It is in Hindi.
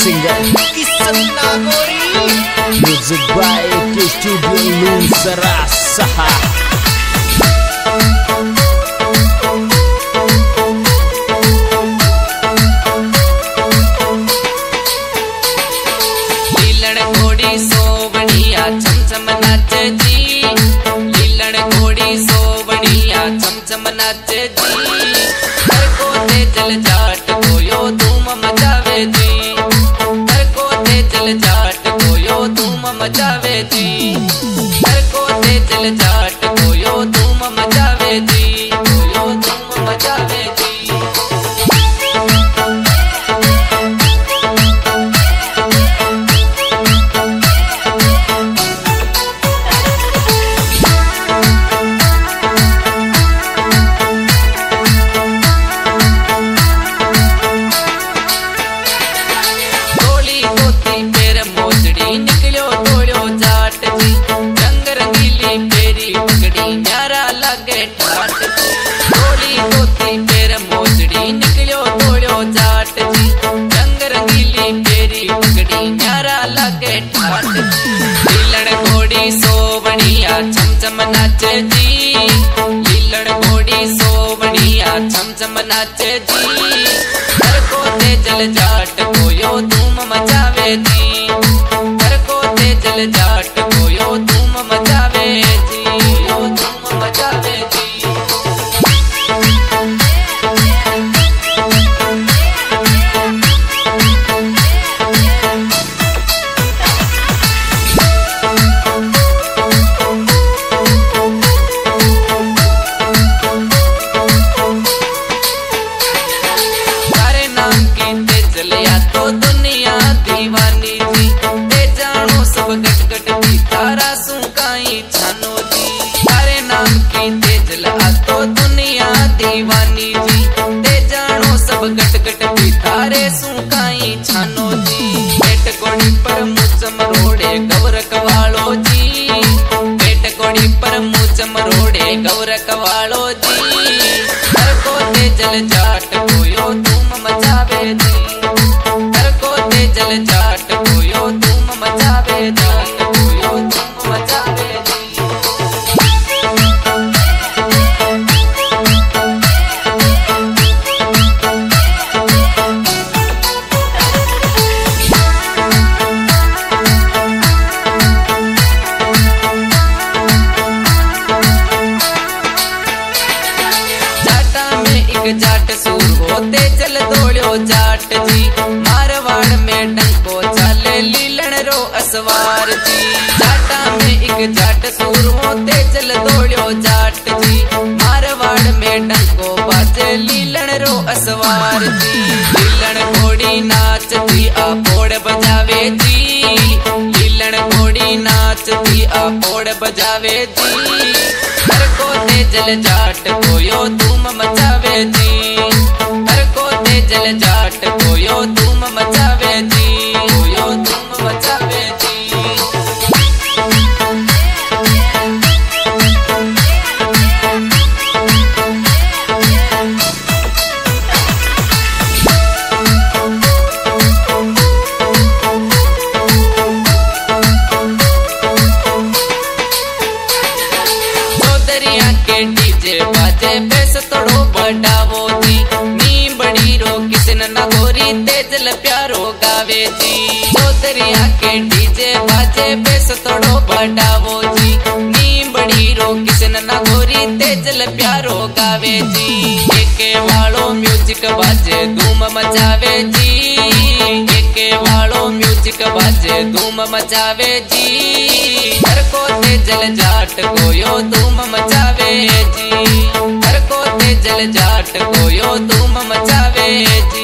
Singer Kisan Nagori, music by K studio लून सरा सहा। लीलड़ घोड़ी सोवणिया चमचम नाचे जी, लीलड़ घोड़ी सोवणिया चमचम नाचे जी। हर को दे जल जाट कोयो धूम मचावे जी, हर को दे जल जाट कोयो धूम मचावे जी, हर को दे जल जाट कोयो धूम मचावे जी, कोयो धूम मचावे जी। लीलड़ घोड़ी सोवणिया चमचम नाचे जी, लीलड़ घोड़ी सोवणिया चमचम नाचे जी। हर को दे जल जाट कोयो धूम मचावे जी, हर को दे जल जाट कोयो धूम मचावे जी, कोयो धूम मचावे जी। छानो जी पेट कोड़ी पर मुझ मरोड़े गौरक वालो जी, पेट कोड़ी पर मुझ मरोड़े गौरक वालो जी। हर को दे जल जाट कोयो धूम मचावे जी, हर को दे जल जाट कोयो धूम मचावे जाट कोयो धूम मचावे जी। जाट सूर होते चल दौड़ो जाट जी, मारवाड़ में डंको चाले लीलण रो असवार जी। जाटा में एक जाट सूर होते चल दौड़ो जाट जी, मारवाड़ में डंको बाजे लीलण रो असवार जी। लीलण घोड़ी नाचती आपोड़ बजावे जी, लीलण घोड़ी नाचती आपोड़ बजावे जी। हर को दे जल जाट कोयो धूम मचावे जी, हर को दे जल जाट कोयो धूम मचावे जी, कोयो धूम मचावे जी। डीजे बाजे बेस तोड़ो बढ़ावो जी, नी बड़ी रो किसन नागोरी तेजल प्यारो गावे जी। चौधरिया के डीजे बाजे बेस तोड़ो बढ़ावो जी, नी बड़ी रो किसन नागोरी तेजल प्यारो गावे जी। एके वालो म्यूजिक बाजे धूम मचावे जी, एके वालो म्यूजिक बाजे धूम मचावे जी। हर को दे जल जाट कोयो धूम मचावे जी, हर को दे जल जाट कोयो धूम मचावे जी।